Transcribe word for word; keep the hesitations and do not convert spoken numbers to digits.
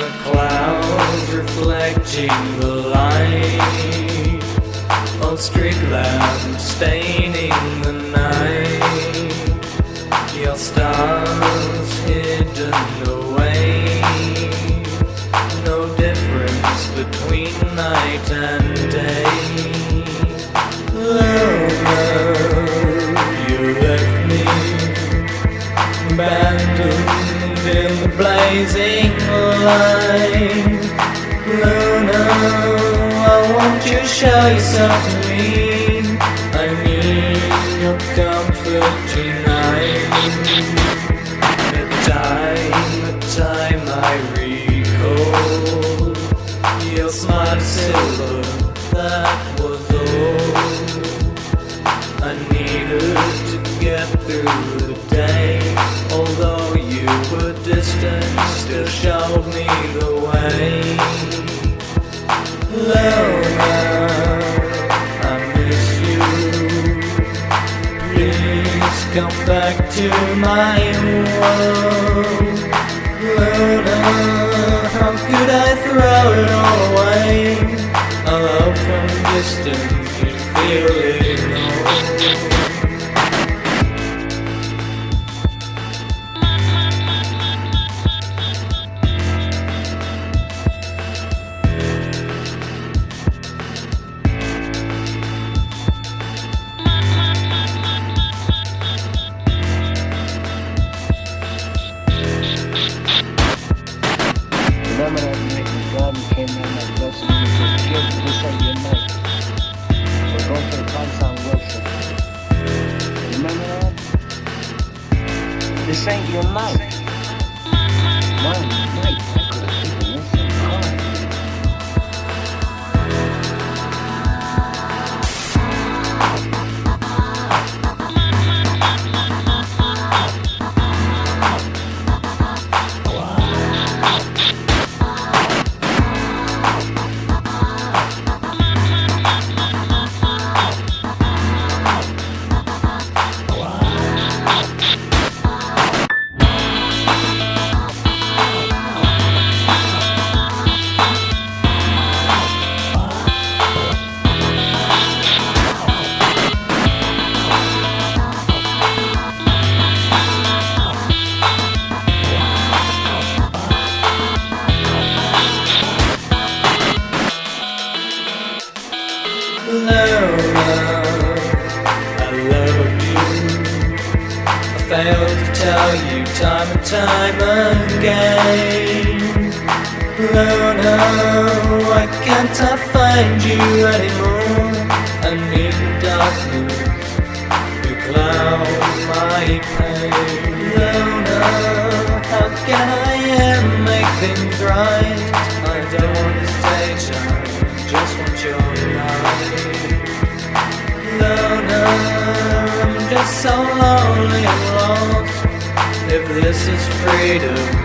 the clouds reflecting the light, of street lamps staining the night, your stars hidden away, no difference between night and day. Luna, you left me abandoned in the blazing light. Luna, I want you to show yourself to me. I need your comfort tonight. The time, the time I recall, your smile silver, that was all I needed to get through the day. Although you were distant, still showed me the way. Luna, I miss you. Please come back to my world. Luna, how could I throw it all away? A love from distance, you feel it all. Remember that night when God came down that blessing and said, "Kid, this ain't your night. We're going to the Consound worship." Remember that? This ain't your night. My night. I could have taken this and cried. Luna, I love you. I failed to tell you time and time again. Luna, why can't I find you anymore? I need the darkness to cloud my pain. Luna, how can I ever make things right? I don't want to stay shy, just want your light. Luna, I'm just so lonely and lost. If this is freedom,